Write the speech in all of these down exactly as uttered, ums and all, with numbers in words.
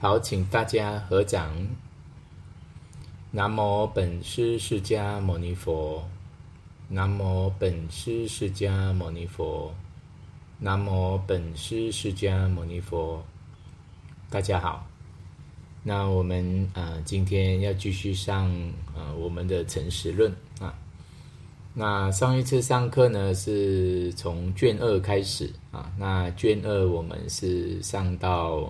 好，请大家合掌。南无本师释迦牟尼佛，南无本师释迦牟尼佛，南无本师释迦牟尼佛。大家好，那我们呃今天要继续上呃我们的诚实论啊。那上一次上课呢是从卷二开始啊，那卷二我们是上到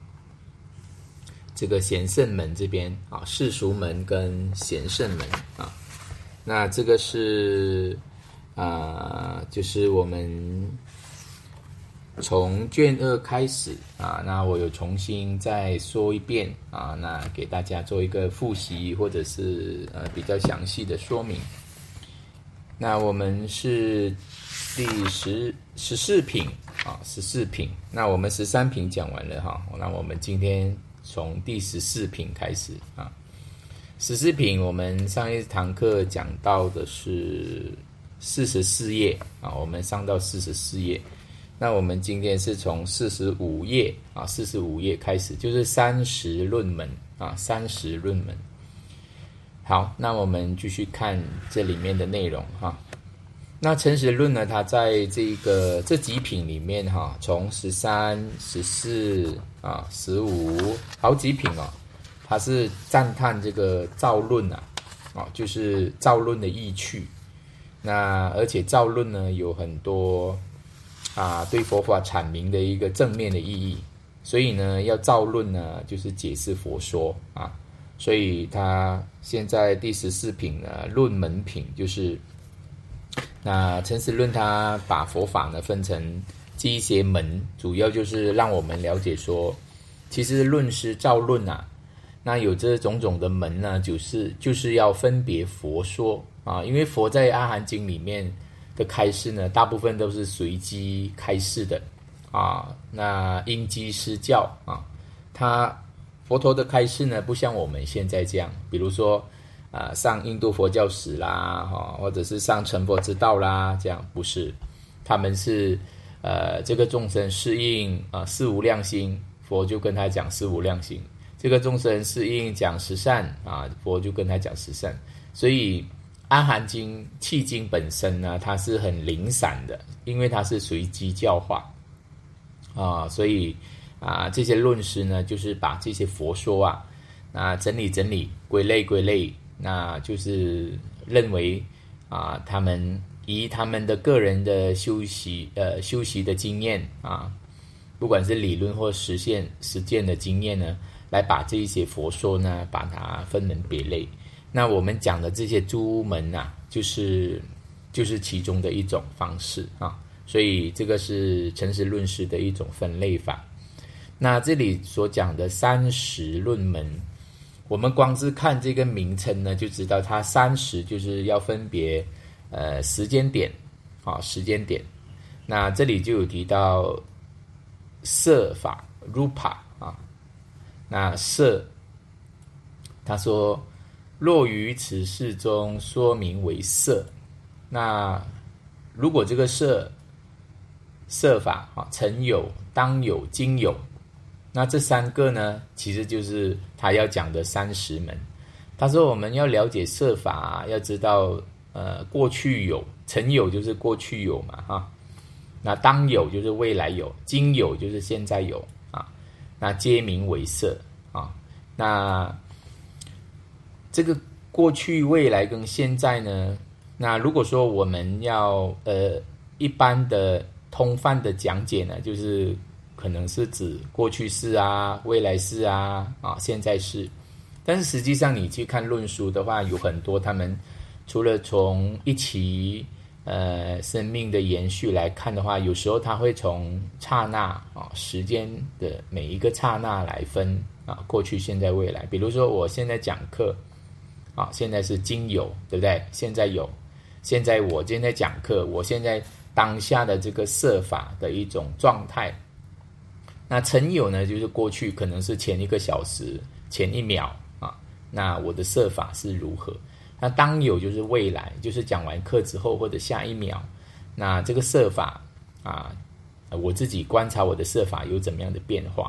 这个贤圣门这边啊，世俗门跟贤圣门啊，那这个是啊、呃，就是我们从卷二开始啊，那我有重新再说一遍啊，那给大家做一个复习或者是呃比较详细的说明。那我们是第十十四品啊，十四品。那我们十三品讲完了哈，那我们今天从第十四品开始啊。十四品我们上一堂课讲到的是四十四页啊，我们上到四十四页。那我们今天是从四十五页啊，四十五页开始，就是三十论门啊，三十论门。好，那我们继续看这里面的内容哈。那诚实论呢，它在这个这几品里面哈，从十三、十四啊、十五好几品哦，它是赞叹这个造论啊，啊，就是造论的意趣。那而且造论呢有很多啊对佛法阐明的一个正面的意义，所以呢要造论呢就是解释佛说啊。所以他现在第十四品呢，论门品就是那诚实论，他把佛法呢分成这一些门，主要就是让我们了解说，其实论师造论啊，那有这种种的门呢，就是就是要分别佛说啊，因为佛在阿含经里面的开示呢，大部分都是随机开示的啊，那因机施教啊，他。佛陀的开示呢，不像我们现在这样，比如说，啊、呃，上印度佛教史啦，哈、哦，或者是上成佛之道啦，这样不是，他们是，呃，这个众生适应啊、呃、四无量心，佛就跟他讲四无量心；这个众生适应讲十善啊，佛就跟他讲十善。所以阿含经契经本身呢，它是很零散的，因为它是随机教化啊，所以。啊，这些论师呢，就是把这些佛说啊，那整理整理，归类归类，那就是认为啊，他们以他们的个人的修习呃修习的经验啊，不管是理论或实现实践的经验呢，来把这一些佛说呢，把它分门别类。那我们讲的这些诸门啊，就是就是其中的一种方式啊，所以这个是诚实论师的一种分类法。那这里所讲的三十论门，我们光是看这个名称呢，就知道它三十就是要分别呃时间点啊，时间点。那这里就有提到色法 rupa 啊，那色，他说若于此事中说明为色，那如果这个色色法啊，曾有、当有、今有。那这三个呢，其实就是他要讲的三十门。他说我们要了解色法、啊，要知道呃过去有，曾有就是过去有嘛哈，那当有就是未来有，今有就是现在有啊，那皆名为色啊。那这个过去、未来跟现在呢，那如果说我们要呃一般的通泛的讲解呢，就是可能是指过去式啊、未来式啊、啊现在式，但是实际上你去看论书的话，有很多他们除了从一期呃生命的延续来看的话，有时候他会从刹那啊时间的每一个刹那来分啊过去、现在、未来。比如说我现在讲课啊，现在是今有，对不对？现在有，现在我现在讲课，我现在当下的这个色法的一种状态。那曾有呢，就是过去可能是前一个小时、前一秒啊，那我的色法是如何？那当有就是未来，就是讲完课之后或者下一秒，那这个色法啊，我自己观察我的色法有怎么样的变化？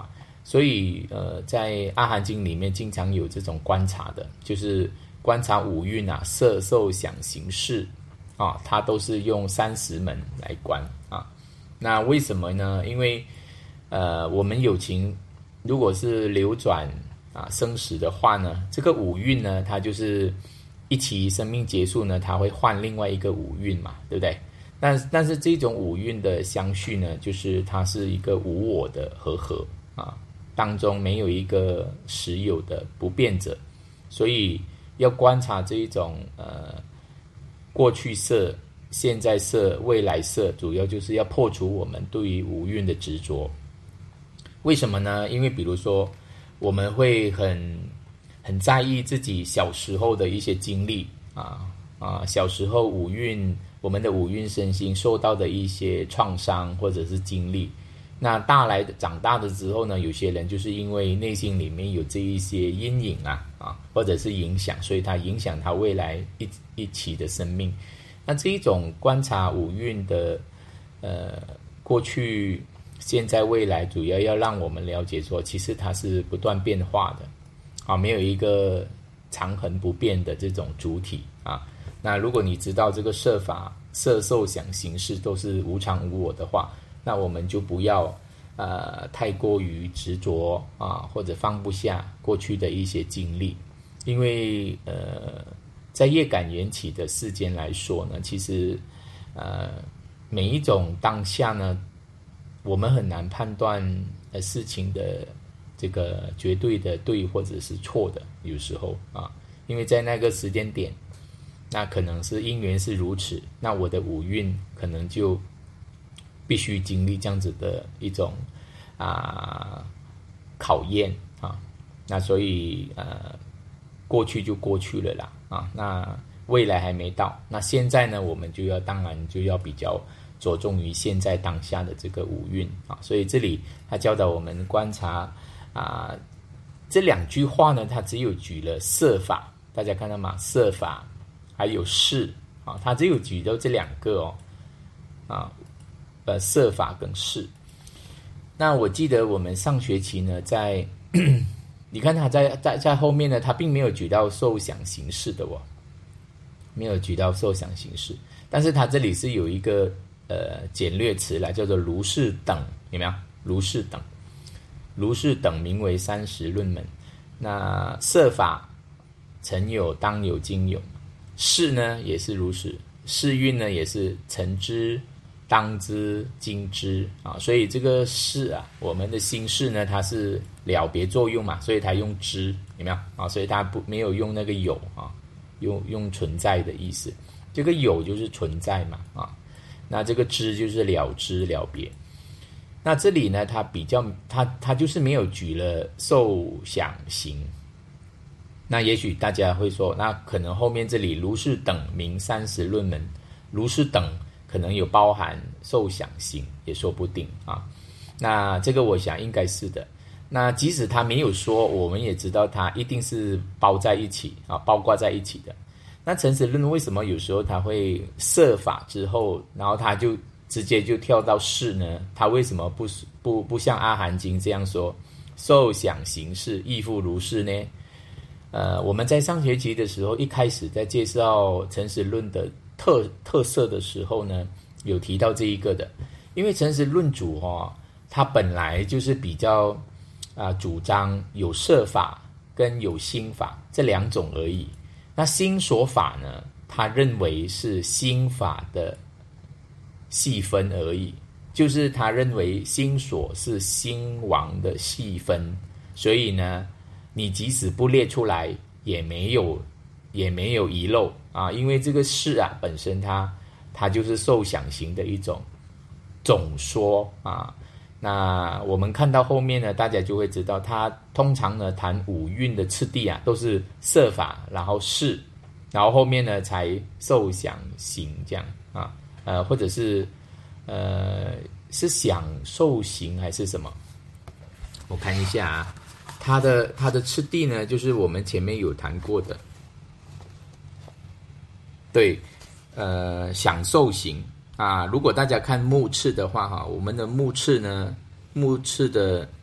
所以呃，在阿含经里面经常有这种观察的，就是观察五蕴啊，色受想行识啊，它都是用三十门来观啊。那为什么呢？因为呃，我们有情如果是流转啊生死的话呢，这个五蕴呢，它就是一期生命结束呢，它会换另外一个五蕴嘛，对不对？但但是这种五蕴的相续呢，就是它是一个无我的和合啊，当中没有一个实有的不变者，所以要观察这一种呃过去色、现在色、未来色，主要就是要破除我们对于五蕴的执着。为什么呢？因为比如说我们会很很在意自己小时候的一些经历啊啊，小时候五蕴。我们的五蕴身心受到的一些创伤或者是经历，那大来长大的之后呢，有些人就是因为内心里面有这一些阴影啊啊，或者是影响，所以它影响他未来一一期的生命。那这一种观察五蕴的呃过去、现在、未来，主要要让我们了解说，其实它是不断变化的啊，没有一个长恒不变的这种主体啊。那如果你知道这个色法、色受想行识都是无常无我的话，那我们就不要呃太过于执着啊，或者放不下过去的一些经历，因为呃在业感缘起的世间来说呢，其实呃每一种当下呢，我们很难判断呃事情的这个绝对的对或者是错的，有时候啊，因为在那个时间点。那可能是因缘是如此，那我的五蕴可能就必须经历这样子的一种啊考验啊，那所以呃过去就过去了啦啊，那未来还没到，那现在呢，我们就要当然就要比较着重于现在当下的这个五蕴啊，所以这里他教导我们观察啊，这两句话呢，他只有举了色法，大家看到吗？色法。还有识啊，他只有举到这两个哦，啊，呃，色法跟识。那我记得我们上学期呢，在你看他在在在后面呢，他并没有举到受想行识的哦，没有举到受想行识，但是他这里是有一个呃简略词来叫做如是等，有没有？如是等，如是等名为三十论门。那色法曾有、当有、今有。识呢也是如是，识蕴呢也是曾知、当知、今知啊，所以这个识啊，我们的心识呢，它是了别作用嘛，所以它用知，有没有啊？所以它不没有用那个有啊，用用存在的意思，这个有就是存在嘛啊，那这个知就是了知了别。那这里呢，它比较它它就是没有举了受想行。那也许大家会说，那可能后面这里如是等名三十论门，如是等可能有包含受想行，也说不定啊。那这个我想应该是的。那即使他没有说，我们也知道他一定是包在一起啊，包括在一起的。那诚实论为什么有时候他会设法之后，然后他就直接就跳到识呢？他为什么不不不像阿含经这样说，受想行识亦复如是呢？呃，我们在上学期的时候，一开始在介绍诚实论的特特色的时候呢，有提到这一个的，因为诚实论主哦，他本来就是比较啊、呃、主张有色法跟有心法这两种而已。那心所法呢，他认为是心法的细分而已，就是他认为心所是心王的细分，所以呢。你即使不列出来，也没有也没有遗漏啊，因为这个识啊本身它它就是受想行的一种总说啊。那我们看到后面呢，大家就会知道，它通常呢谈五蕴的次第啊，都是色法，然后识，然后后面呢才受想行这样啊，呃，或者是呃是想受行还是什么？我看一下啊。它的它的次第呢，就是我们前面有谈过的，对，呃，享受型啊。如果大家看目次的话，哈，我们的目次呢，目次的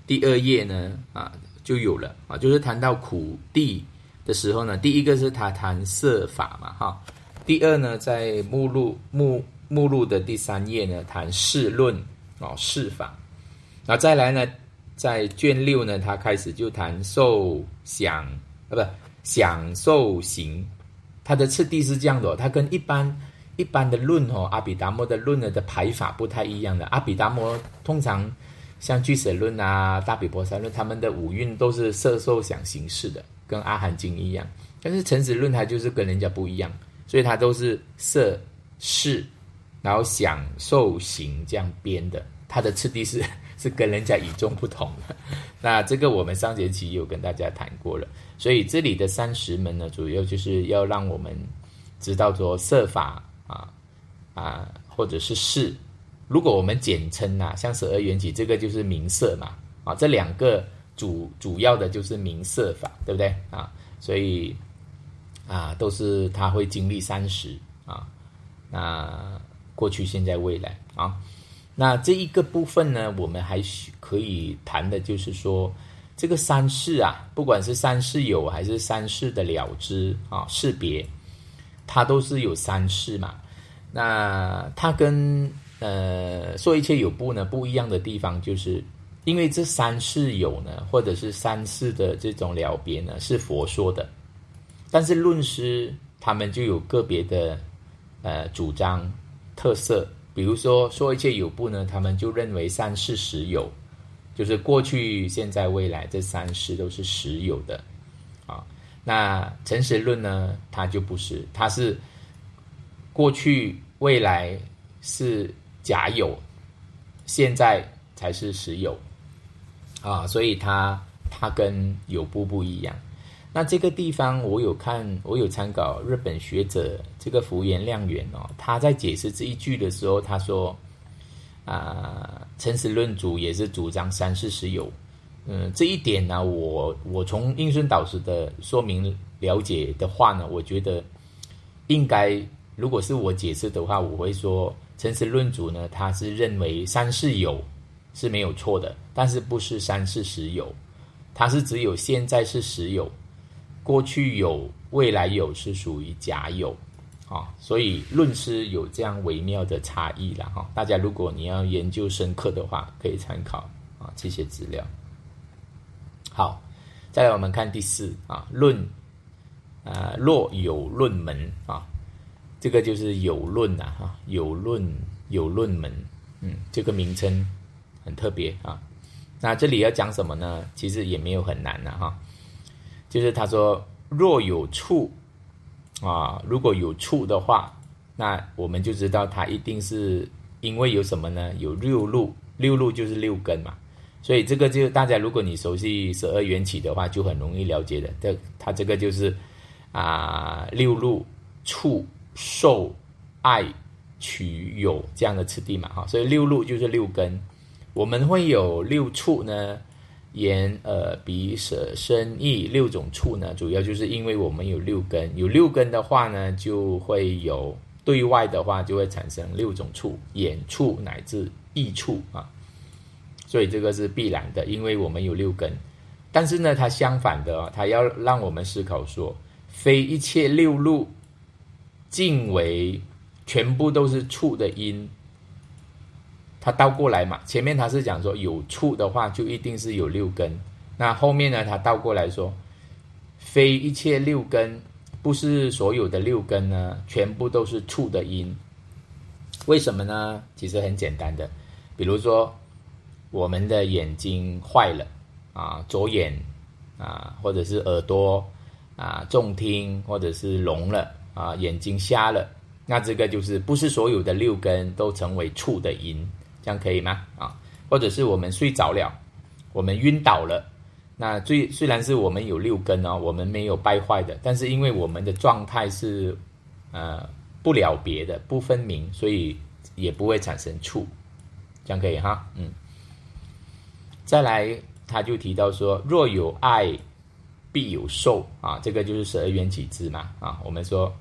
第二页呢啊就有了啊，就是谈到苦地的时候呢，第一个是他谈色法嘛哈，第二呢在目录目目录的第三页呢谈事论哦事法，然后再来呢在卷六呢他开始就谈受想啊不享受行，它的次第是这样的、哦，它跟一般一般的论哦阿毗达摩的论呢的排法不太一样的，阿毗达摩通常像俱舍论啊、大毗婆沙论，他们的五蕴都是色受想行识的，跟阿含经一样。但是诚实论它就是跟人家不一样，所以它都是色识，然后想受行这样编的，它的次第是是跟人家与众不同的。那这个我们上节期有跟大家谈过了，所以这里的三十门呢，主要就是要让我们知道说色法啊啊或者是识。如果我们简称啊，像十二缘起这个就是名色嘛，啊，这两个主主要的就是名色法，对不对啊？所以啊，都是他会经历三十啊，那过去、现在、未来啊，那这一个部分呢，我们还可以谈的就是说，这个三世啊，不管是三世有还是三世的了知啊，识别，它都是有三世嘛，那它跟呃，说一切有部呢不一样的地方，就是因为这三世有呢，或者是三世的这种了别呢，是佛说的，但是论师他们就有个别的呃主张特色，比如说说一切有部呢，他们就认为三世实有，就是过去、现在、未来这三世都是实有的啊。那诚实论呢，它就不是，它是过去、未来是假有，现在才是实有啊，所以它它跟有部不一样。那这个地方我有看，我有参考日本学者这个福原亮元哦，他在解释这一句的时候，他说啊，诚实论主也是主张三世实有。嗯，这一点呢，我我从应顺导师的说明了解的话呢，我觉得应该，如果是我解释的话，我会说。诚实论主呢，他是认为三世有是没有错的，但是不是三世实有，它是只有现在是实有，过去有、未来有是属于假有啊，所以论师有这样微妙的差异啦哈。大家如果你要研究深刻的话，可以参考啊这些资料。好，再来我们看第四啊，论啊若有论门啊。这个就是有论呐、啊，有论有论门，嗯，这个名称很特别啊。那这里要讲什么呢？其实也没有很难呐、啊、哈，就是他说若有处啊，如果有处的话，那我们就知道它一定是因为有什么呢？有六路，六路就是六根嘛。所以这个就大家如果你熟悉十二缘起的话，就很容易了解的。这它这个就是啊六路处。受、爱、取、有这样的次第嘛，哈，所以六路就是六根。我们会有六处呢，眼、耳、鼻、舌、身、意六种处呢，主要就是因为我们有六根，有六根的话呢，就会有对外的话就会产生六种处，眼处乃至意处啊，所以这个是必然的，因为我们有六根。但是呢，它相反的，它要让我们思考说，非一切六路。尽为全部都是处的因，它倒过来嘛，前面他是讲说有处的话就一定是有六根，那后面呢他倒过来说非一切六根，不是所有的六根呢全部都是处的因。为什么呢？其实很简单的，比如说我们的眼睛坏了啊，左眼啊，或者是耳朵啊重听，或者是聋了啊，眼睛瞎了，那这个就是不是所有的六根都成为处的因，这样可以吗？啊，或者是我们睡着了，我们晕倒了，那最虽然是我们有六根哦，我们没有败坏的，但是因为我们的状态是呃不了别的、不分明，所以也不会产生处，这样可以哈，嗯。再来，他就提到说，若有爱。必有受啊，这个就是十二缘起支嘛啊，我们说，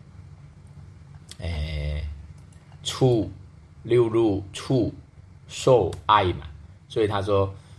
诶，处六入处受爱嘛，所以他说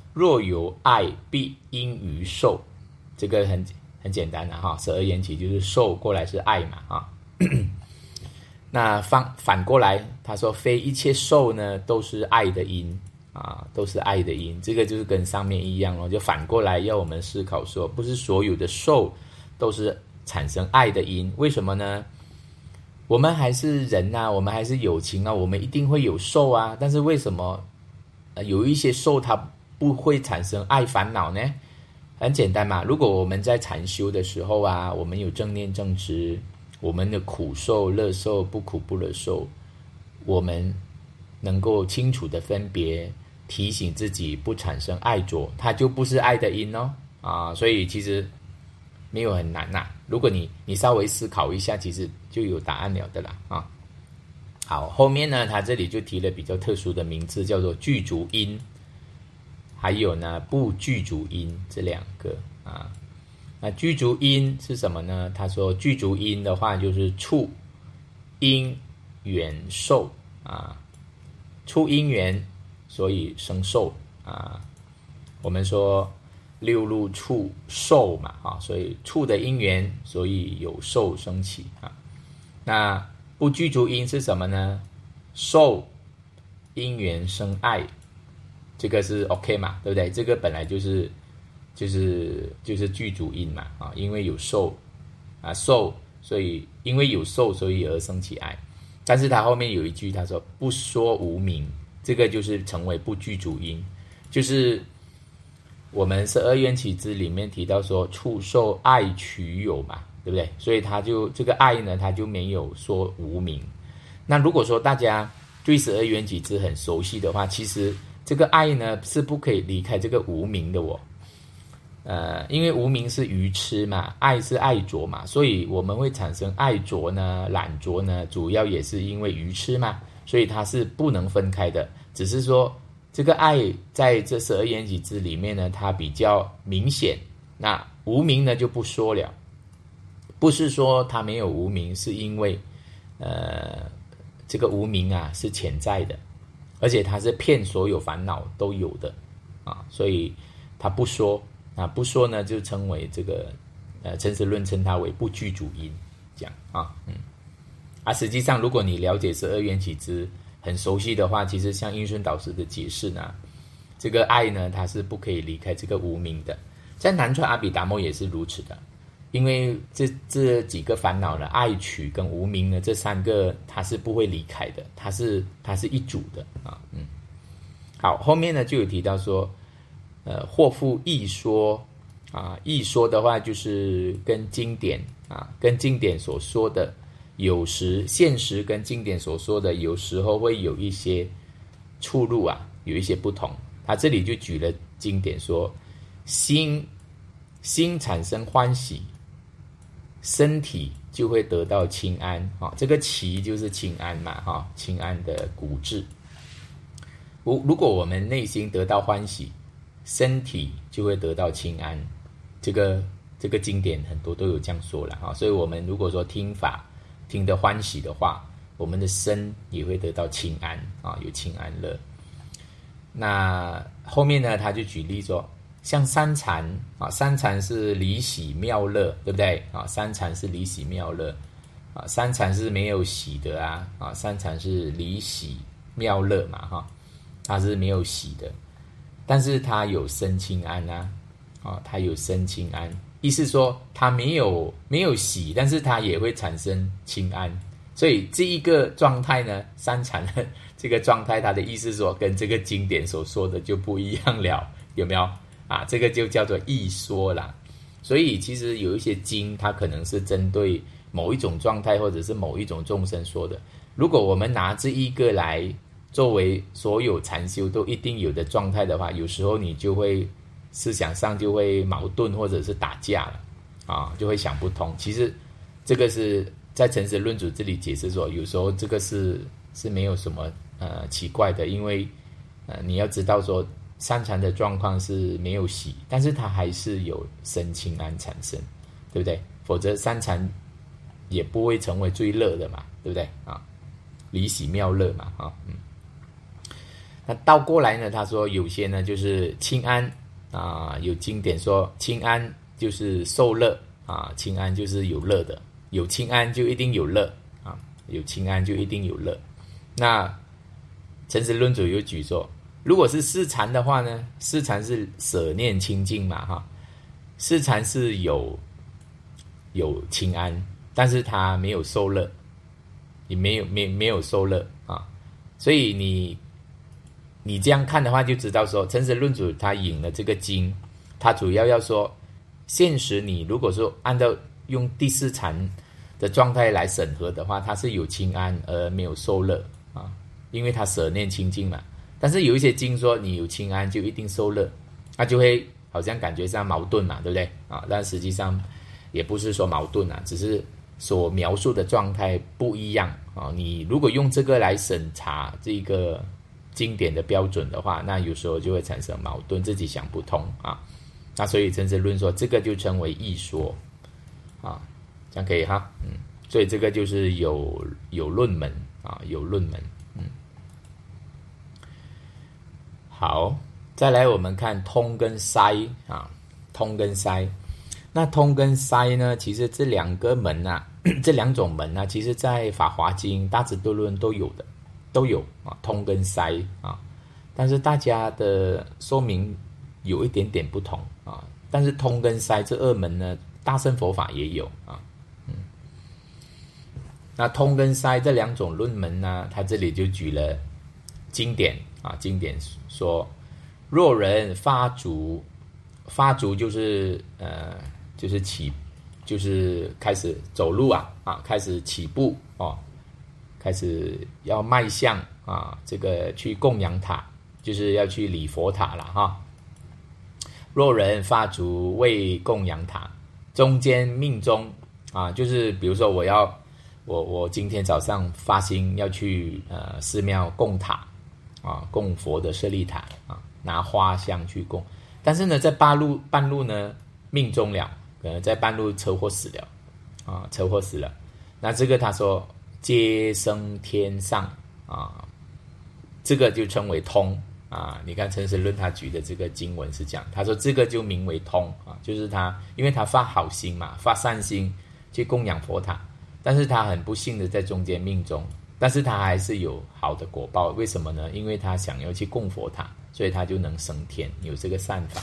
若有爱，必因于受。这个很很简单的、啊、哈，十二缘起就是受过来是爱嘛啊。那反反过来，他说非一切受呢都是爱的因啊，都是爱的因。这个就是跟上面一样咯，就反过来要我们思考说，不是所有的受都是产生爱的因。为什么呢？我们还是人啊，我们还是有情啊，我们一定会有受啊。但是为什么、呃、有一些受它不会产生爱烦恼呢？很简单嘛，如果我们在禅修的时候啊，我们有正念正知，我们的苦受、乐受、不苦不乐受，我们能够清楚的分别，提醒自己不产生爱着，它就不是爱的因哦啊，所以其实没有很难呐、啊。如果你你稍微思考一下，其实就有答案了的啦啊。好，后面呢，他这里就提了比较特殊的名字，叫做具足因，还有呢不具足因这两个啊。那具足因是什么呢？他说具足因的话就是触因缘受啊，触因缘所以生受啊。我们说六路触受嘛啊，所以触的因缘，所以有受生起啊。那不具足因是什么呢？受因缘生爱，这个是 OK 嘛，对不对？这个本来就是就是就是具足因嘛啊，因为有受啊受，所以因为有受，所以而生起爱。但是他后面有一句，他说不说无明，这个就是成为不具足因，就是我们十二缘起支里面提到说触受爱取有嘛，对不对？所以他就这个爱呢，他就没有说无明。那如果说大家对十二缘起支很熟悉的话，其实这个爱呢是不可以离开这个无明的哦。呃，因为无明是愚痴嘛，爱是爱着嘛，所以我们会产生爱着呢、懒着呢，主要也是因为愚痴嘛，所以它是不能分开的。只是说这个爱在这十二缘起支里面呢，它比较明显。那无明呢就不说了，不是说它没有无明，是因为呃这个无明啊是潜在的，而且它是骗所有烦恼都有的啊，所以它不说。啊，不说呢，就称为这个呃，陈实论称它为不具足因，这样啊，嗯，啊，实际上如果你了解十二缘起支很熟悉的话，其实像印顺导师的解释呢，这个爱呢，它是不可以离开这个无明的。在南传阿毗达摩也是如此的，因为这这几个烦恼呢，爱取跟无明呢，这三个它是不会离开的，它是它是一组的啊，嗯，好，后面呢就有提到说。呃，或复异说啊，异说的话就是跟经典啊，跟经典所说的，有时现实跟经典所说的，有时候会有一些出入啊，有一些不同。他这里就举了经典说，心心产生欢喜，身体就会得到清安啊。这个齐就是清安嘛，哈，清安的古质。如如果我们内心得到欢喜，身体就会得到清安，这个这个经典很多都有这样说了啊，所以我们如果说听法听得欢喜的话，我们的身也会得到清安啊，有清安乐。那后面呢，他就举例说，像三禅啊，三禅是离喜妙乐，对不对啊？三禅是离喜妙乐啊，三禅是没有喜的啊啊，三禅是离喜妙乐嘛哈，它是没有喜的。但是它有生清安啊，啊，它有生清安，意思说它没有没有喜，但是它也会产生清安，所以这一个状态呢，三禅的这个状态，它的意思说跟这个经典所说的就不一样了，有没有啊？这个就叫做异说啦。所以其实有一些经，它可能是针对某一种状态或者是某一种众生说的。如果我们拿这一个来作为所有禅修都一定有的状态的话，有时候你就会思想上就会矛盾或者是打架了啊，就会想不通。其实这个是在陈实论主这里解释说，有时候这个是是没有什么呃奇怪的，因为呃你要知道说三禅的状况是没有喜，但是它还是有生清安产生，对不对？否则三禅也不会成为最乐的嘛，对不对啊？离喜妙乐嘛啊，嗯。 那倒过来呢，他说有些呢就是清安啊，有经典说清安就是受乐啊，清安就是有乐的，有清安就一定有乐啊，有清安就一定有乐。那陈实论主有举说，如果是四禅的话呢，四禅是舍念清净嘛哈，四禅是有有清安，但是他没有受乐，也没有没没有受乐啊，所以你你这样看的话，就知道说陈实论主他引了这个经，他主要要说，现实你如果说按照用第四禅的状态来审核的话，他是有清安而没有受乐啊，因为他舍念清净嘛。但是有一些经说你有清安就一定受乐，那就会好像感觉上矛盾嘛，对不对啊？但实际上也不是说矛盾啊，只是所描述的状态不一样啊。你如果用这个来审查这个经典的标准的话，那有时候就会产生矛盾，自己想不通啊。那所以陈实论说这个就称为异说啊，这样可以哈，嗯，所以这个就是有有论门啊，有论门，嗯。好，再来我们看通跟塞啊，通跟塞。那通跟塞呢，其实这两个门啊，这两种门啊，其实在法华经、大智度论都有的，都有啊，通跟塞啊。但是大家的说明有一点点不同啊。但是通跟塞这二门呢，大乘佛法也有啊。嗯，那通跟塞这两种论门呢，他这里就举了经典啊，经典说，若人发足，发足就是呃，就是起，就是开始走路啊，啊，开始起步哦，开始要迈向啊，这个去供养塔，就是要去礼佛塔了哈。若人发足为供养塔，中间命中啊，就是比如说我要我我今天早上发心要去呃寺庙供塔啊，供佛的舍利塔啊，拿花香去供，但是呢在半路半路呢命中了，可能在半路车祸死了啊，车祸死了，那这个他说皆升天上啊，这个就称为通。啊，你看陈实论他举的这个经文是讲，他说这个就名为通啊，就是他因为他发好心嘛，发善心去供养佛塔，但是他很不幸的在中间命中，但是他还是有好的果报，为什么呢？因为他想要去供佛塔，所以他就能升天，有这个善法。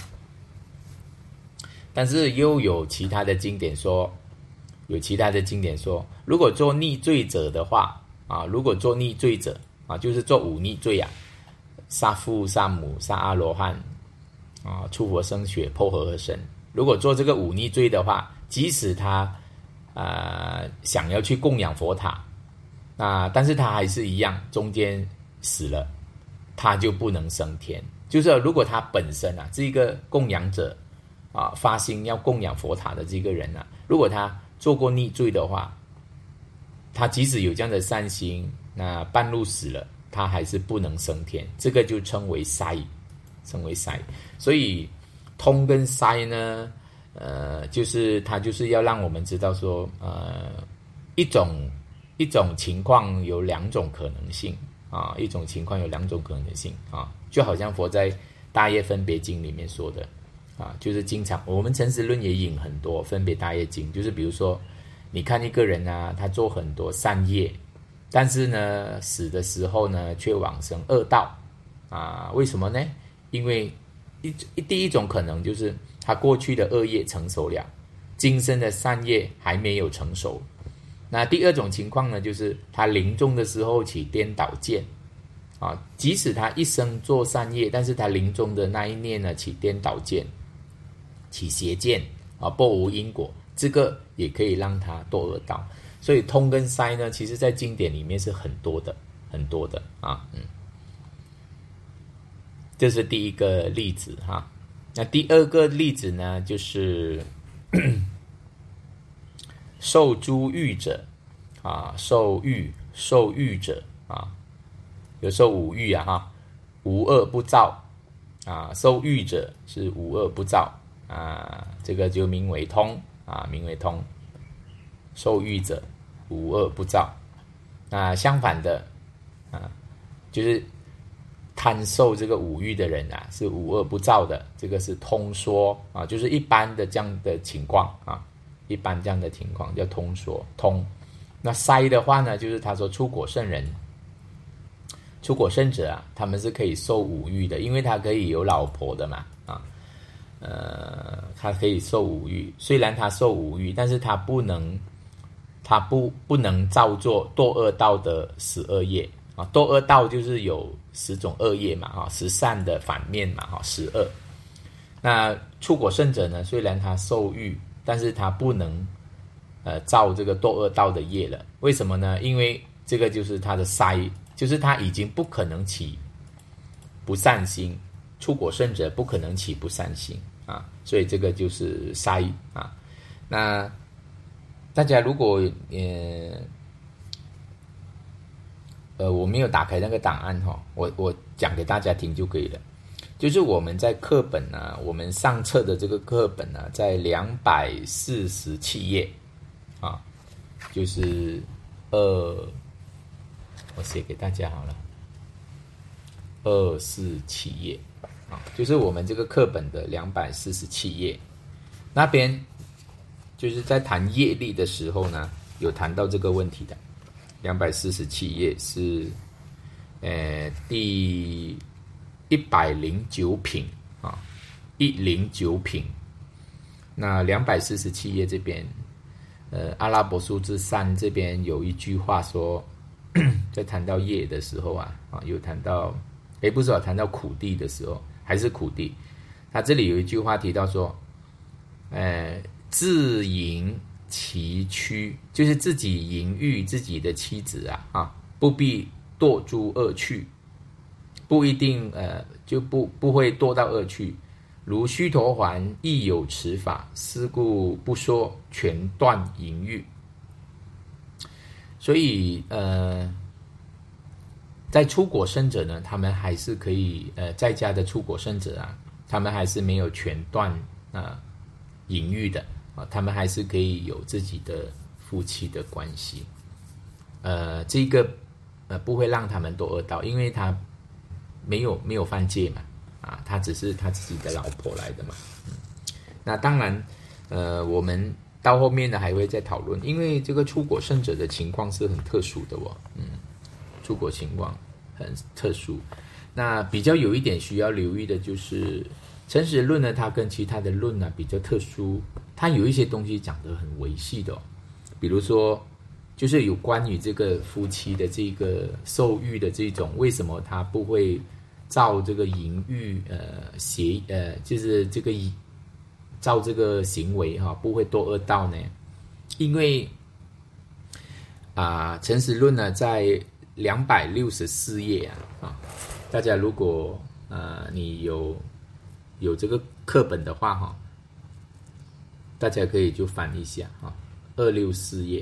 但是又有其他的经典说，有其他的经典说，如果做逆罪者的话啊，如果做逆罪者啊，就是做五逆罪啊。杀父杀母杀阿罗汉啊，出佛生血破和合身。如果做这个忤逆罪的话，即使他呃想要去供养佛塔，那但是他还是一样，中间死了，他就不能升天。就是如果他本身啊是一个供养者啊，发心要供养佛塔的这个人啊，如果他做过逆罪的话，他即使有这样的善心，那半路死了，他还是不能升天，这个就称为塞，称为塞。所以通跟塞呢，呃，就是他就是要让我们知道说，呃，一种一种情况有两种可能性啊，一种情况有两种可能性啊，就好像佛在《大业分别经》里面说的啊，就是经常我们陈实论也引很多分别大业经，就是比如说，你看一个人啊，他做很多善业。但是呢，死的时候呢，却往生恶道啊？为什么呢？因为一第一种可能就是他过去的恶业成熟了，今生的善业还没有成熟。那第二种情况呢，就是他临终的时候起颠倒见啊，即使他一生做善业，但是他临终的那一念呢，起颠倒见，起邪见啊，不无因果，这个也可以让他堕恶道。所以通跟塞呢，其实在经典里面是很多的，很多的啊，嗯，这是第一个例子哈。那第二个例子呢，就是受诸欲者啊，受欲受欲者啊，有时候五欲啊哈，无恶不造啊，受欲者是无恶不造啊，这个就名为通啊，名为通。受欲者无恶不造，那相反的啊，就是他贪受这个五欲的人啊，是五恶不造的，这个是通说啊，就是一般的这样的情况啊，一般这样的情况叫通说通。那塞的话呢，就是他说出果圣人、出果圣者啊，他们是可以受五欲的，因为他可以有老婆的嘛啊，呃，他可以受五欲，虽然他受五欲，但是他不能，他不不能造作堕恶道的十二业。啊，堕恶道就是有十种恶业嘛，哈，十善的反面嘛，哈，十恶。那出果圣者呢，虽然他受欲，但是他不能呃造这个堕恶道的业了。为什么呢？因为这个就是他的塞，就是他已经不可能起不善心，出果圣者不可能起不善心啊，所以这个就是塞啊。那大家如果呃。呃，我没有打开那个档案哈，我我讲给大家听就可以了。就是我们在课本啊，我们上册的这个课本啊，在两百四十七页啊，就是二，我写给大家好了，二四七页啊，就是我们这个课本的两百四十七页那边，就是在谈业力的时候呢，有谈到这个问题的。两百四十七页是，呃，第一百零九品啊，一零九品。那两百四十七页这边，呃，阿拉伯数字三这边有一句话说，在谈到业的时候啊，啊，有谈到，诶，不是啊，谈到苦地的时候，还是苦地，他这里有一句话提到说，呃，自淫。其躯就是自己淫欲自己的妻子啊，啊，不必堕诸恶趣，不一定呃就不不会堕到恶趣。如须陀洹亦有此法，是故不说全断淫欲。所以呃，在出果圣者呢，他们还是可以呃在家的出果圣者啊，他们还是没有全断啊淫欲的。他们还是可以有自己的夫妻的关系，呃，这个呃不会让他们堕恶道，因为他没有没有犯戒嘛，啊，他只是他自己的老婆来的嘛。嗯、那当然，呃，我们到后面呢还会再讨论，因为这个出果圣者的情况是很特殊的哦，嗯，出果情况很特殊。那比较有一点需要留意的就是诚实论呢，它跟其他的论呢比较特殊。它有一些东西讲得很维系的、哦，比如说，就是有关于这个夫妻的这个受欲的这种，为什么他不会造这个淫欲呃邪呃，就是这个造这个行为哈、哦，不会堕恶道呢？因为啊，《诚实论》呢在两百六十四页啊啊，大家如果呃你有有这个课本的话哈。大家可以就翻一下啊，二六四页，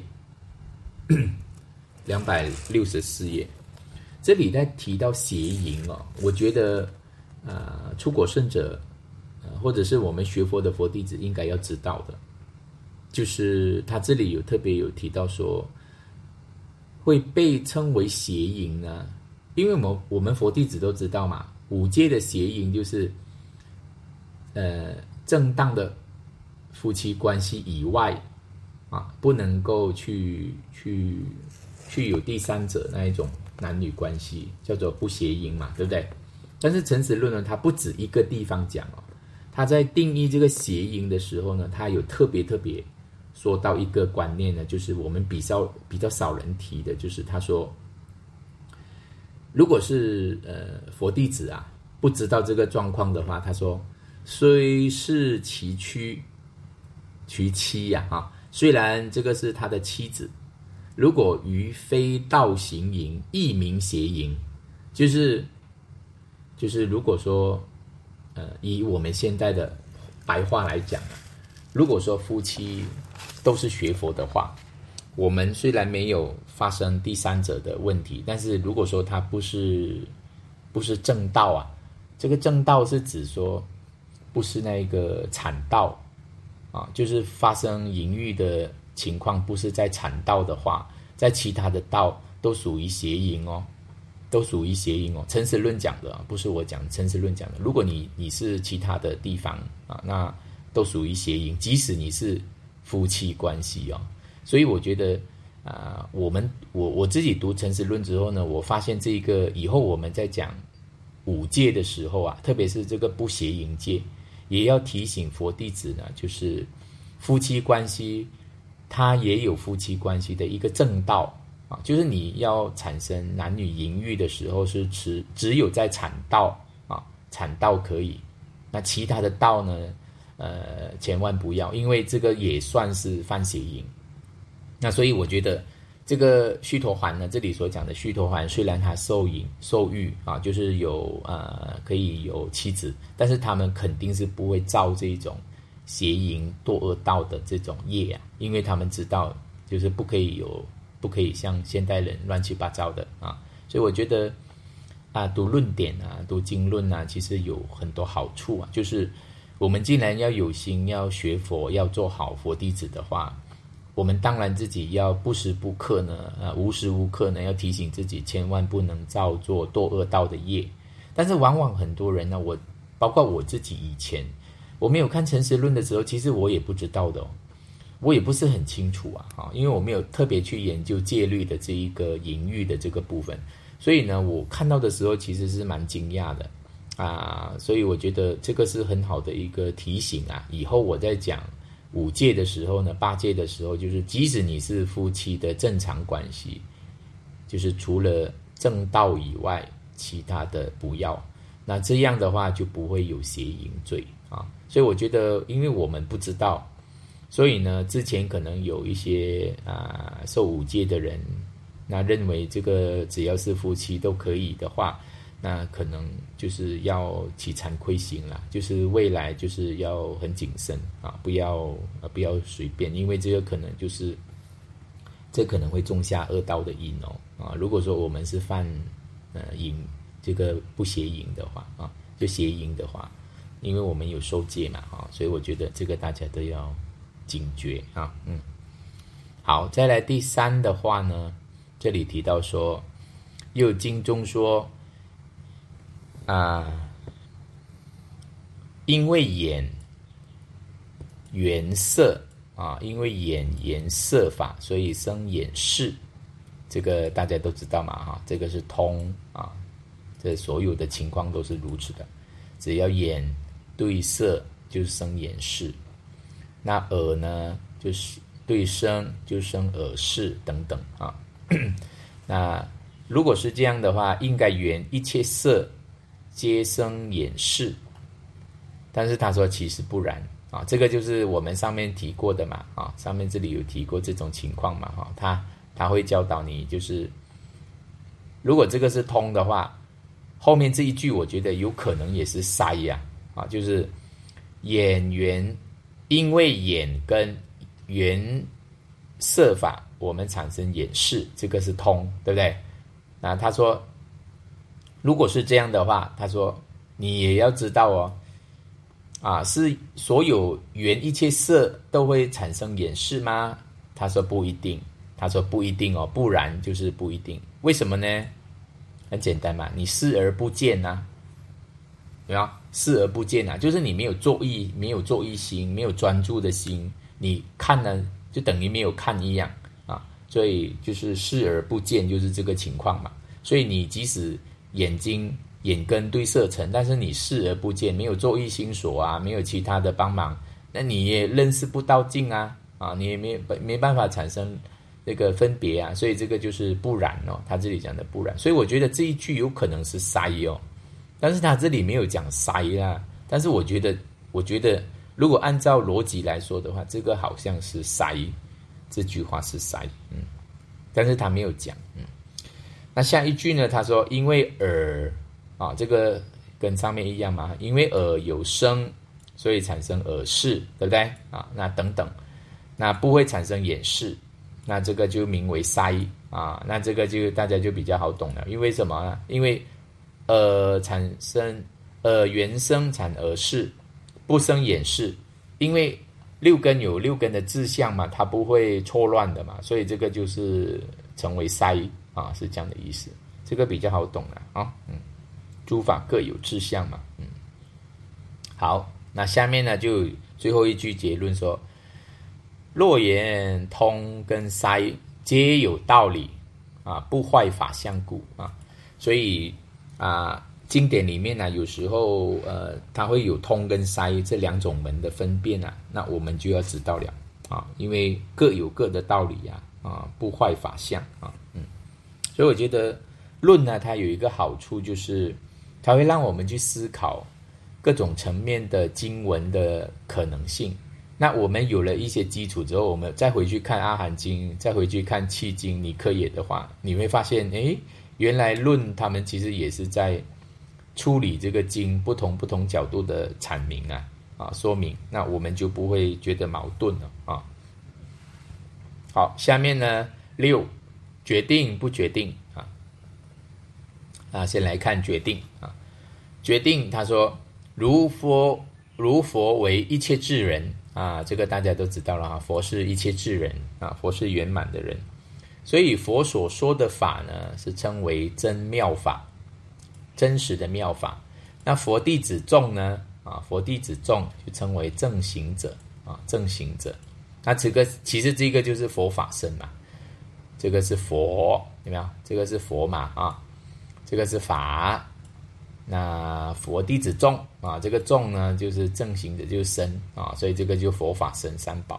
两百六十四页，这里在提到邪淫哦，我觉得呃，出果圣者，呃，或者是我们学佛的佛弟子应该要知道的，就是他这里有特别有提到说，会被称为邪淫呢，因为我们我们佛弟子都知道嘛，五戒的邪淫就是呃正当的。夫妻关系以外，啊，不能够去去去有第三者那一种男女关系，叫做不邪淫嘛，对不对？但是诚实论呢，它不止一个地方讲哦，它在定义这个邪淫的时候呢，它有特别特别说到一个观念呢，就是我们比较比较少人提的，就是他说，如果是呃佛弟子啊，不知道这个状况的话，他说虽是其躯。其妻呀、啊，虽然这个是他的妻子，如果于非道行淫，亦名邪淫，就是就是如果说，呃，以我们现在的白话来讲，如果说夫妻都是学佛的话，我们虽然没有发生第三者的问题，但是如果说他不是不是正道啊，这个正道是指说不是那个产道。啊，就是发生淫欲的情况，不是在产道的话，在其他的道都属于邪淫哦， 都属于谐音哦。陈时论讲的啊，不是我讲，陈时论讲的。如果你你是其他的地方啊，那都属于谐音，即使你是夫妻关系哦。所以我觉得啊、呃，我们我我自己读陈时论之后呢，我发现这个以后我们在讲五戒的时候啊，特别是这个不邪淫戒，也要提醒佛弟子呢，就是夫妻关系，它也有夫妻关系的一个正道啊，就是你要产生男女淫欲的时候，是只只有在产道啊，产道可以，那其他的道呢，呃，千万不要，因为这个也算是犯邪淫。那所以我觉得这个须陀洹呢，这里所讲的须陀洹，虽然他受淫受欲啊，就是有呃可以有妻子，但是他们肯定是不会造这种邪淫堕恶道的这种业啊，因为他们知道就是不可以有不可以像现代人乱七八糟的啊，所以我觉得啊读论点啊读经论啊，其实有很多好处啊，就是我们既然要有心要学佛，要做好佛弟子的话，我们当然自己要不时不刻呢，呃，无时无刻呢，要提醒自己千万不能造作堕恶道的业。但是往往很多人呢，我包括我自己以前，我没有看陈时论的时候，其实我也不知道的哦，我也不是很清楚啊，因为我没有特别去研究戒律的这一个淫欲的这个部分，所以呢，我看到的时候其实是蛮惊讶的啊，所以我觉得这个是很好的一个提醒啊，以后我在讲五戒的时候呢，八戒的时候，就是即使你是夫妻的正常关系，就是除了正道以外，其他的不要。那这样的话就不会有邪淫罪啊。所以我觉得，因为我们不知道，所以呢，之前可能有一些啊受五戒的人，那认为这个只要是夫妻都可以的话，那可能就是要起惭愧心啦，就是未来就是要很谨慎啊，不要啊不要随便，因为这个可能就是这可能会种下恶道的因哦啊。如果说我们是犯呃淫这个不邪淫的话啊，就邪淫的话，因为我们有受戒嘛啊，所以我觉得这个大家都要警觉啊。嗯，好，再来第三的话呢，这里提到说，又经中说。啊，因为眼缘色啊，因为眼缘色法，所以生眼识。这个大家都知道嘛，哈，这个是通啊，这所有的情况都是如此的。只要眼对色，就是生眼识；那耳呢，就是对声，就生耳识等等啊。那如果是这样的话，应该缘一切色。皆生眼识，但是他说其实不然啊，这个就是我们上面提过的嘛啊，上面这里有提过这种情况嘛哈，他他会教导你，就是如果这个是通的话，后面这一句我觉得有可能也是塞呀啊，就是眼缘，因为眼跟缘色法，我们产生眼识，这个是通，对不对？那他说。如果是这样的话，他说你也要知道哦，啊，是所有缘一切色都会产生眼识吗？他说不一定，他说不一定哦，不然就是不一定。为什么呢？很简单嘛，你视而不见呐、啊，对吧？视而不见啊，就是你没有作意，没有作意心，没有专注的心，你看呢就等于没有看一样啊，所以就是视而不见，就是这个情况嘛。所以你即使眼睛眼根对色尘，但是你视而不见，没有作意心所啊，没有其他的帮忙，那你也认识不到境啊，啊，你也没没办法产生这个分别啊，所以这个就是不然哦，他这里讲的不然，所以我觉得这一句有可能是塞哦，但是他这里没有讲塞啦，但是我觉得，我觉得如果按照逻辑来说的话，这个好像是塞，这句话是塞，嗯，但是他没有讲，嗯。那下一句呢？他说：“因为耳啊，这个跟上面一样嘛，因为耳有声，所以产生耳识，对不对啊？那等等，那不会产生眼识，那这个就名为塞啊。那这个就大家就比较好懂了。因为什么呢？因为耳产生耳缘生产耳识，不生眼识。因为六根有六根的志向嘛，它不会错乱的嘛，所以这个就是成为塞。”啊，是这样的意思这个比较好懂了啊。嗯，诸法各有志向嘛。嗯，好，那下面呢就最后一句结论说：若言通跟塞皆有道理啊，不坏法相故啊。所以啊，经典里面呢，有时候呃，它会有通跟塞这两种门的分辨啊，那我们就要知道了啊，因为各有各的道理呀，啊，不坏法相啊，嗯，所以我觉得论呢，它有一个好处就是，它会让我们去思考各种层面的经文的可能性。那我们有了一些基础之后，我们再回去看阿含经，再回去看契经、尼克也的话，你会发现，诶，原来论他们其实也是在处理这个经不同不同角度的阐明啊啊说明，那我们就不会觉得矛盾了啊。好，下面呢六决定不决定啊啊，先来看决定啊，决定他说如佛如佛为一切智人啊，这个大家都知道了啊，佛是一切智人啊，佛是圆满的人，所以佛所说的法呢是称为真妙法。真实的妙法，那佛弟子众呢？啊，佛弟子众就称为正行者啊，正行者。那这个其实这个就是佛法身嘛，这个是佛，有没有？这个是佛嘛啊，这个是法。那佛弟子众啊，这个众呢就是正行者，就是身啊，所以这个就佛法身三宝。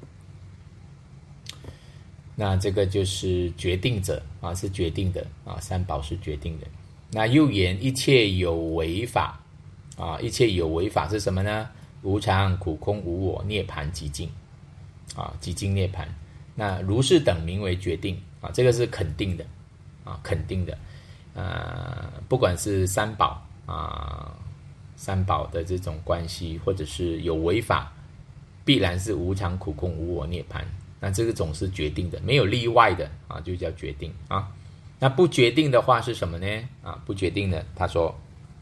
那这个就是决定者啊，是决定的啊，三宝是决定的。那又言一切有为法啊，一切有为法是什么呢？无常、苦空、无我、涅槃、寂静啊，寂静涅槃。那如是等名为决定啊，这个是肯定的啊，肯定的。呃，不管是三宝啊，三宝的这种关系，或者是有为法，必然是无常、苦空、无我、涅槃。那这个总是决定的，没有例外的啊，就叫决定啊。那不决定的话是什么呢？啊，不决定的，他说：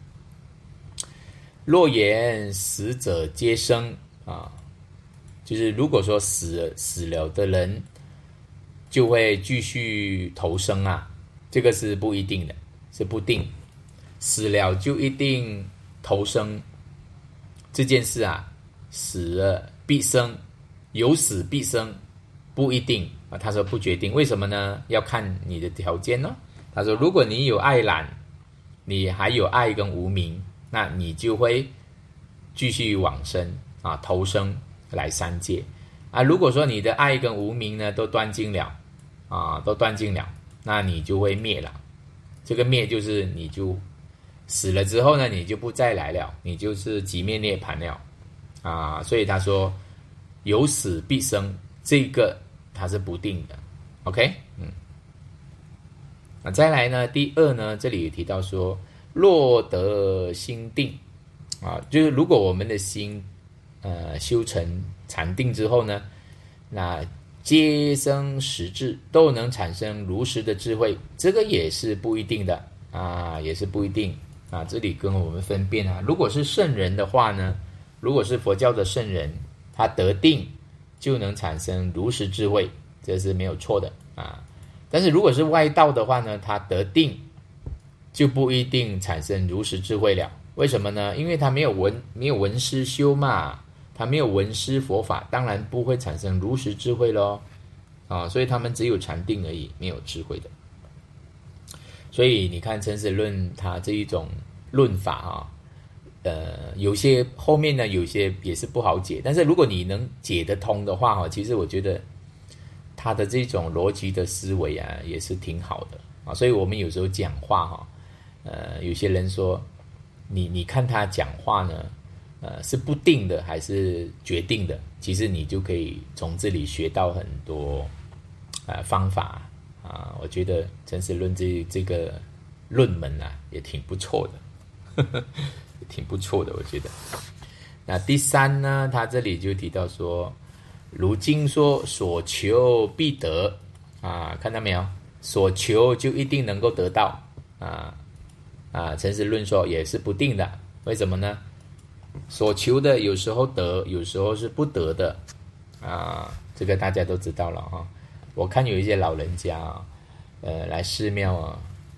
若言死者皆生啊，就是如果说死死了的人就会继续投生啊，这个是不一定的，是不定。死了就一定投生这件事啊，死了必生，有死必生，不一定。啊，他说不决定，为什么呢？要看你的条件呢。他说，如果你有爱染，你还有爱跟无明，那你就会继续往生啊，投生来三界啊。如果说你的爱跟无明呢都断尽了啊，都断尽了，那你就会灭了。这个灭就是你就死了之后呢，你就不再来了，你就是寂灭涅槃了啊。所以他说，有死必生，这个它是不定的 ，OK， 嗯，那再来呢？第二呢，这里也提到说，若得心定啊，就是如果我们的心呃修成禅定之后呢，那皆生实智，都能产生如实的智慧，这个也是不一定的啊，也是不一定啊。这里跟我们分辨啊，如果是圣人的话呢，如果是佛教的圣人，他得定就能产生如实智慧，这是没有错的啊。但是如果是外道的话呢，他得定就不一定产生如实智慧了。为什么呢？因为他没有闻没有闻思修嘛，他没有闻思佛法，当然不会产生如实智慧咯啊。所以他们只有禅定而已，没有智慧的。所以你看成实论他这一种论法啊，呃，有些后面呢，有些也是不好解。但是如果你能解得通的话，哈，其实我觉得他的这种逻辑的思维啊，也是挺好的啊。所以我们有时候讲话哈，呃，有些人说，你你看他讲话呢，呃，是不定的还是决定的？其实你就可以从这里学到很多呃方法啊。我觉得成实论这这个论门啊，也挺不错的。呵呵挺不错的，我觉得。那第三呢，他这里就提到说，如经说所求必得啊，看到没有？所求就一定能够得到啊啊！成实论说也是不定的，为什么呢？所求的有时候得，有时候是不得的啊，这个大家都知道了啊。我看有一些老人家啊，呃，来寺庙啊，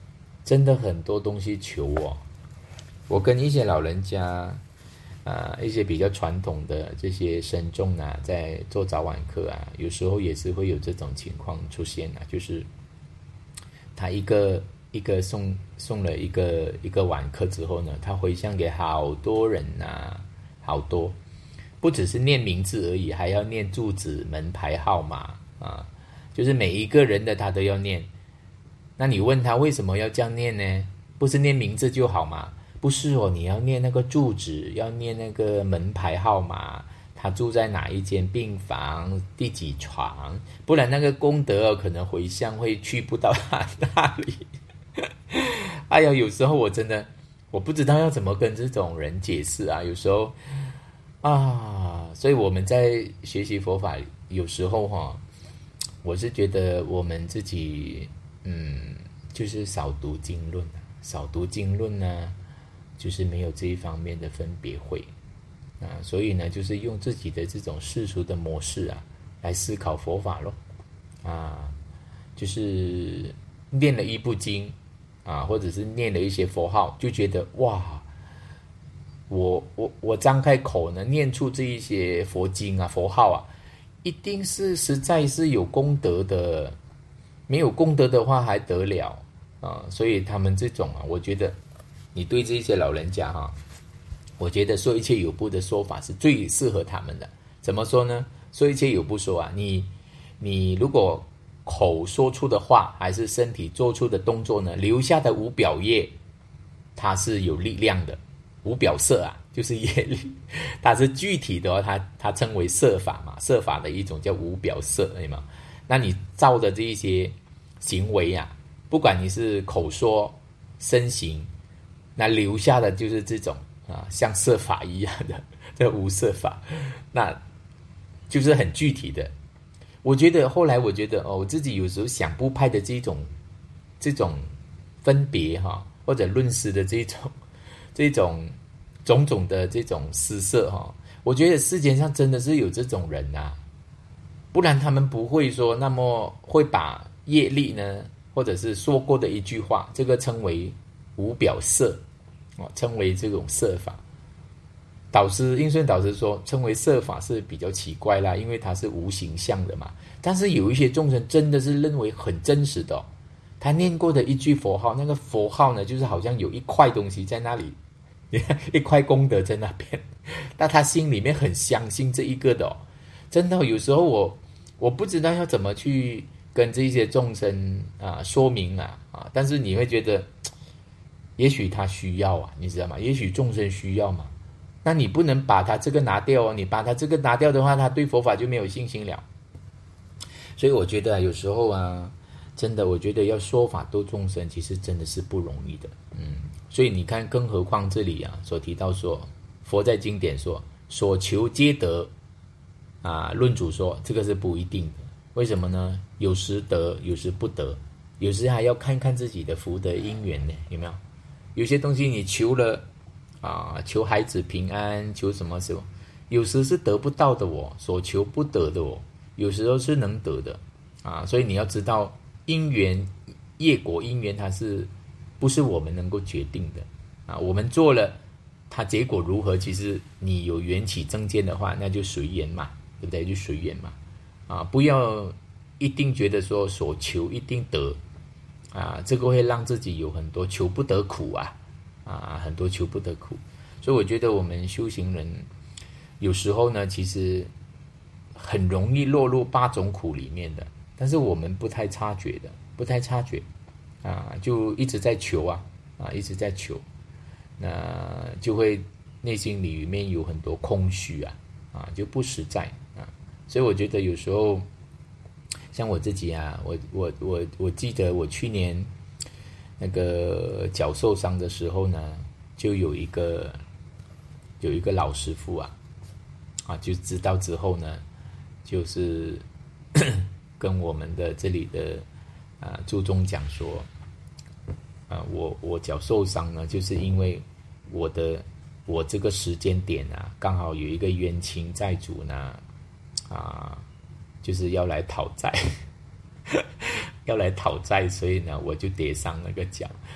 真的很多东西求哦。我跟一些老人家啊、呃，一些比较传统的这些僧众啊，在做早晚课啊，有时候也是会有这种情况出现啊，就是他一个一个送送了一个一个晚课之后呢，他回向给好多人啊，好多，不只是念名字而已，还要念住址、门牌号码啊，就是每一个人的他都要念。那你问他为什么要这样念呢？不是念名字就好吗？不是哦，你要念那个住址，要念那个门牌号码，他住在哪一间病房，第几床，不然那个功德、哦、可能回向会去不到他那里。哎呀，有时候我真的我不知道要怎么跟这种人解释啊，有时候啊，所以我们在学习佛法，有时候哈、哦，我是觉得我们自己嗯，就是少读经论啊，少读经论呢，就是没有这一方面的分别会啊，所以呢，就是用自己的这种世俗的模式啊，来思考佛法咯啊，就是念了一部经啊，或者是念了一些佛号，就觉得哇，我我我张开口呢，念出这一些佛经啊、佛号啊，一定是实在是有功德的，没有功德的话还得了啊！所以他们这种啊，我觉得你对这些老人家哈、啊，我觉得说一切有部的说法是最适合他们的。怎么说呢？说一切有部说啊，你你如果口说出的话，还是身体做出的动作呢，留下的无表业，它是有力量的。无表色啊，就是业力，它是具体的哦，它它称为色法嘛，色法的一种叫无表色，对吗？那你造的这一些行为啊，不管你是口说、身行，那留下的就是这种啊，像色法一样的这无色法，那就是很具体的。我觉得后来我觉得哦，我自己有时候想不派的这种这种分别哈、啊，或者论师的这种。这种种种的这种施舍哈，我觉得世界上真的是有这种人啊，不然他们不会说那么会把业力呢，或者是说过的一句话，这个称为无表色哦，称为这种色法。导师应顺导师说，称为色法是比较奇怪啦，因为它是无形象的嘛。但是有一些众生真的是认为很真实的、哦，他念过的一句佛号，那个佛号呢，就是好像有一块东西在那里。一块功德在那边，但他心里面很相信这一个的哦，真的有时候我我不知道要怎么去跟这些众生啊说明啊啊，但是你会觉得，也许他需要啊，你知道吗？也许众生需要嘛，那你不能把他这个拿掉哦，你把他这个拿掉的话，他对佛法就没有信心了。所以我觉得、啊、有时候啊，真的，我觉得要说法度众生，其实真的是不容易的，嗯。所以你看，更何况这里啊所提到说，佛在经典说所求皆得啊，论主说这个是不一定的。为什么呢？有时得，有时不得，有时还要看看自己的福德因缘呢，有没有？有些东西你求了啊，求孩子平安，求什么什么，有时是得不到的哦，所求不得的哦，有时候是能得的啊。所以你要知道因缘、业果因缘，它是。不是我们能够决定的啊！我们做了，它结果如何？其实你有缘起正见的话，那就随缘嘛，对不对？就随缘嘛，啊，不要一定觉得说所求一定得啊，这个会让自己有很多求不得苦啊啊，很多求不得苦。所以我觉得我们修行人有时候呢，其实很容易落入八种苦里面的，但是我们不太察觉的，不太察觉。啊，就一直在求啊，啊，一直在求，那就会内心里面有很多空虚啊，啊，就不实在啊，所以我觉得有时候，像我自己啊，我我我我记得我去年那个脚受伤的时候呢，就有一个有一个老师傅啊，啊，就知道之后呢，就是跟我们的这里的。啊，注重讲说，啊，我我脚受伤呢，就是因为我的我这个时间点啊，刚好有一个冤亲债主呢，啊，就是要来讨债，要来讨债，所以呢，我就跌伤那个脚。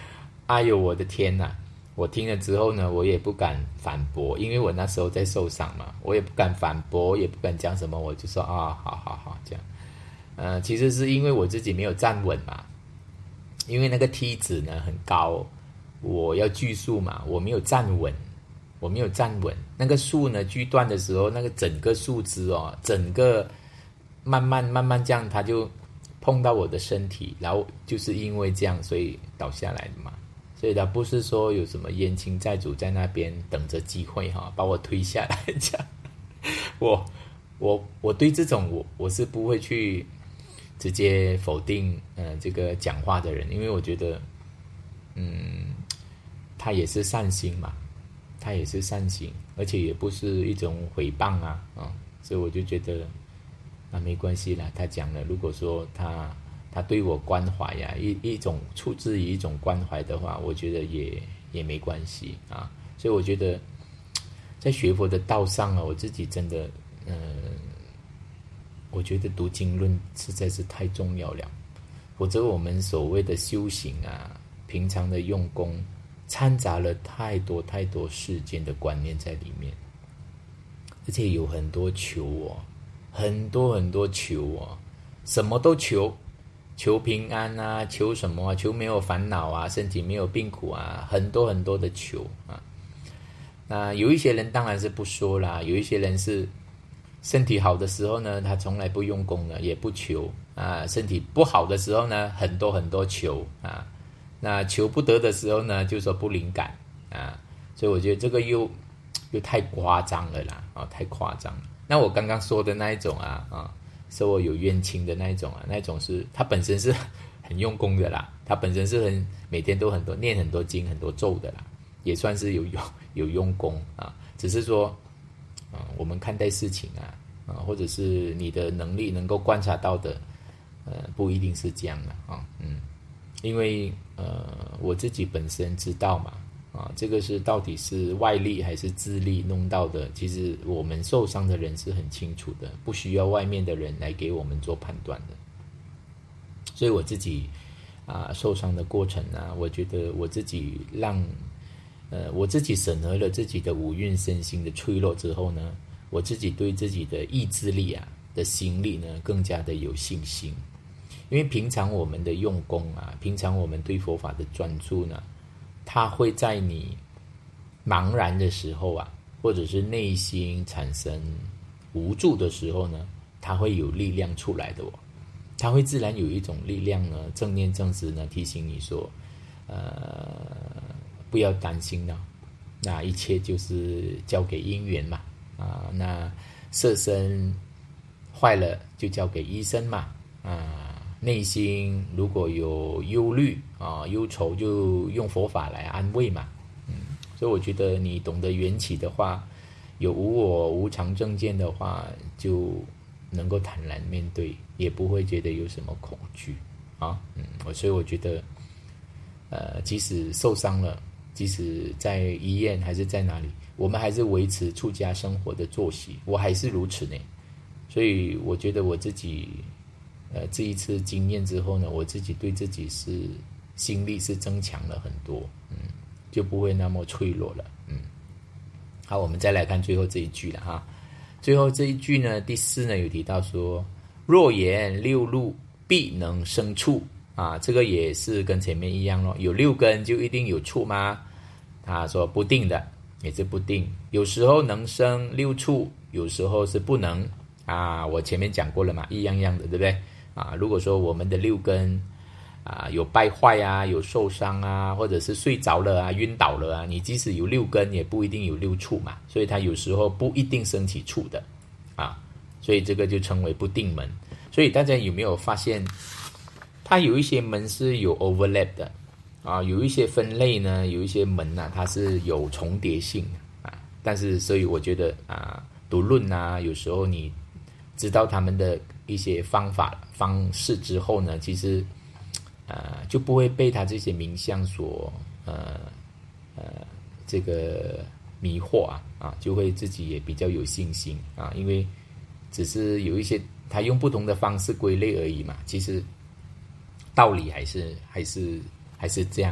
哎呦我的天哪！我听了之后呢，我也不敢反驳，因为我那时候在受伤嘛，我也不敢反驳，也不敢讲什么，我就说啊，好好好，这样。呃，其实是因为我自己没有站稳嘛，因为那个梯子呢很高，我要锯树嘛，我没有站稳，我没有站稳。那个树呢锯断的时候，那个整个树枝哦，整个慢慢慢慢这样，它就碰到我的身体，然后就是因为这样，所以倒下来的嘛。所以他不是说有什么冤亲债主在那边等着机会哈，把我推下来这样。我我我对这种我我是不会去直接否定呃这个讲话的人，因为我觉得嗯他也是善心嘛，他也是善心，而且也不是一种诽谤啊啊，所以我就觉得啊没关系啦，他讲了，如果说他。他对我关怀呀、啊，一一种出自于一种关怀的话，我觉得也也没关系啊。所以我觉得，在学佛的道上啊，我自己真的，嗯、呃，我觉得读经论实在是太重要了。否则我们所谓的修行啊，平常的用功，掺杂了太多太多世间的观念在里面，而且有很多求哦，很多很多求哦，什么都求。求平安啊，求什么啊？求没有烦恼啊，身体没有病苦啊，很多很多的求啊。那有一些人当然是不说啦，有一些人是身体好的时候呢，他从来不用功了，也不求啊；身体不好的时候呢，很多很多求啊。那求不得的时候呢，就说不灵感啊。所以我觉得这个又又太夸张了啦，啊，太夸张了。那我刚刚说的那一种啊，啊。说我有冤亲的那一种啊，那一种是他本身是很用功的啦，他本身是很每天都很多念很多经很多咒的啦，也算是有有有用功啊。只是说，啊、呃，我们看待事情啊，啊，或者是你的能力能够观察到的，呃，不一定是这样的啊，嗯，因为呃，我自己本身知道嘛。啊，这个是到底是外力还是自力弄到的？其实我们受伤的人是很清楚的，不需要外面的人来给我们做判断的。所以我自己啊受伤的过程呢、啊，我觉得我自己让呃我自己审核了自己的五蕴身心的脆弱之后呢，我自己对自己的意志力啊的心力呢更加的有信心。因为平常我们的用功啊，平常我们对佛法的专注呢。它会在你茫然的时候啊，或者是内心产生无助的时候呢，它会有力量出来的哦。它会自然有一种力量呢，正念正知呢提醒你说，呃，不要担心了，那一切就是交给因缘嘛，啊，那色身坏了就交给医生嘛，啊。内心如果有忧虑啊、忧愁，就用佛法来安慰嘛。嗯，所以我觉得你懂得缘起的话，有无我无常正见的话，就能够坦然面对，也不会觉得有什么恐惧啊。嗯，我所以我觉得，呃，即使受伤了，即使在医院还是在哪里，我们还是维持出家生活的作息，我还是如此呢。所以我觉得我自己。呃，这一次经验之后呢，我自己对自己是心力是增强了很多，嗯，就不会那么脆弱了，嗯。好，我们再来看最后这一句了哈。最后这一句呢，第四呢有提到说，若言六路必能生处啊，这个也是跟前面一样咯，有六根就一定有处吗？他说不定的，也是不定，有时候能生六处，有时候是不能啊。我前面讲过了嘛，一样样的，对不对？啊，如果说我们的六根啊有败坏啊，有受伤啊，或者是睡着了啊、晕倒了啊，你即使有六根，也不一定有六处嘛，所以它有时候不一定升起处的啊，所以这个就称为不定门。所以大家有没有发现，它有一些门是有 overlap 的啊，有一些分类呢，有一些门啊，它是有重叠性啊，但是所以我觉得啊，读论啊，有时候你知道他们的一些方法方式之后呢，其实呃就不会被他这些名相所呃呃这个迷惑啊啊，就会自己也比较有信心啊，因为只是有一些他用不同的方式归类而已嘛，其实道理还是还是还是这样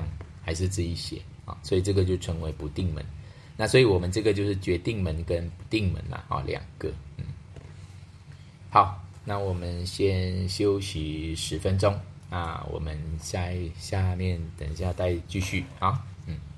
还是自己写啊，所以这个就成为不定门。那所以我们这个就是决定门跟不定门啦，啊，两个。嗯，好，那我们先休息十分钟啊，我们下下面等一下再继续啊，嗯。